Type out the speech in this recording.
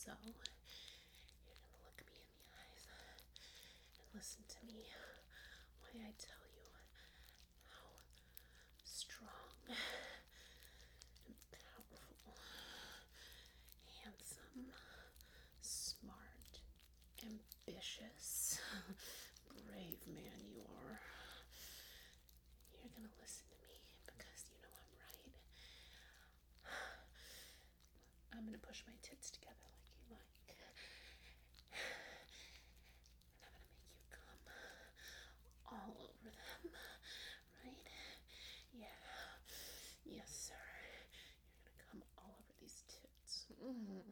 So, you're gonna look me in the eyes and listen to me while I tell you how strong and powerful, handsome, smart, ambitious, brave man you are. You're gonna listen to me because you know I'm right. I'm gonna push my tits together like you like. And I'm gonna make you come all over them, right? Yeah. Yes, sir. You're gonna come all over these tits.